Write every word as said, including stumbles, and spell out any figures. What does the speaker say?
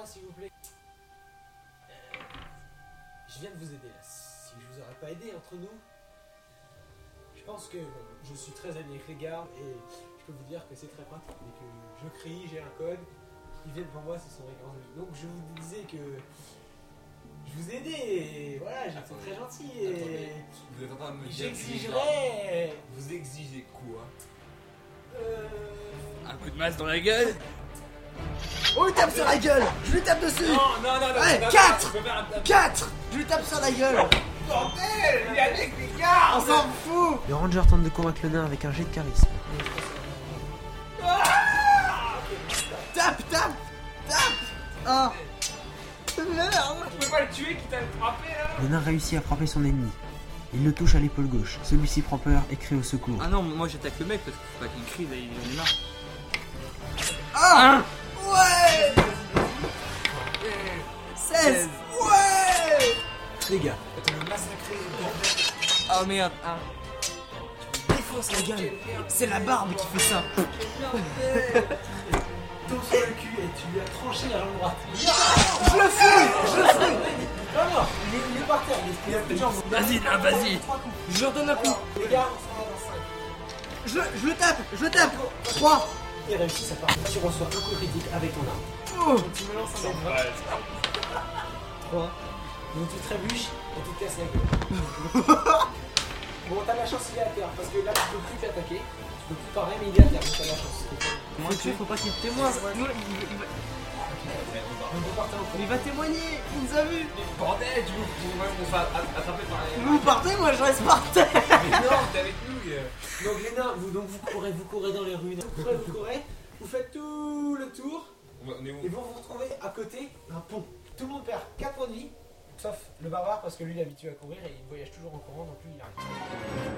s'il vous plaît. Euh, je viens de vous aider là. Si je vous aurais pas aidé entre nous, je pense que bon, je suis très ami avec les gardes et je peux vous dire que c'est très pratique. Dès que je crie, j'ai un code, ils viennent pour moi, ce sont mes grands amis. Donc je vous disais que je vous ai aidé et voilà, j'étais très gentil et Attendez, vous êtes en train de me dire j'exigerais. Vous exigez quoi? Euh... Un coup de masse dans la gueule. On lui tape sur la gueule. Je lui tape dessus. Non, non, non, non. Ouais, non, quatre. non, je peux faire un- quatre. Je lui tape sur la gueule. Bordel, il est avec les gars. On s'en fout. Le ranger tente de convaincre le nain avec un jet de charisme. Tape, tape, tape. Ah. Merde. Je peux pas le tuer qui t'a frappé là. Le nain réussit à frapper son ennemi. Il le touche à l'épaule gauche. Celui-ci prend peur et crie au secours. Ah non, moi j'attaque le mec parce qu'il faut pas qu'il crie, là il est marre. Ah. Ouais. seize. Ouais. Les gars, Attends, le massacré, bordel. Ah merde, ah. Défonce la gueule. C'est la barbe qui fait ça. tombe sur le cul et tu lui as tranché la jambe droite. Je le fous. Je le fous. Non, non, il est, il est par terre, il a plus de jambes. Vas-y, là, vas-y. Je leur donne un coup. Les gars, on s'en va dans cinq. Je, je le tape. Je le tape. trois. Il réussit sa part. Tu reçois un coup critique avec ton arme. Oh. Donc tu me lances un dé de vingt. trois. Donc tu trébuches et tu te casses la gueule. Bon, t'as la chance, il est à terre parce que là tu peux plus t'attaquer. Tu peux plus parer, mais il est à terre, donc t'as la chance. Moi, tu faut pas qu'il témoigne. Nous, il, il, va, On peut partir en il va témoigner. Il nous a vus. Bordel, tu veux qu'on se fasse attraper par les. Vous partez, moi je reste par terre. Mais non, t'es avec nous. euh. Donc les nains, vous, donc, vous courez, vous courez dans les ruines. Vous courez, vous courez, vous faites tout le tour On est où? et vous vous retrouvez à côté d'un pont. Tout le monde perd quatre points de vie, sauf le barbare parce que lui il est habitué à courir et il voyage toujours en courant, donc lui il arrive.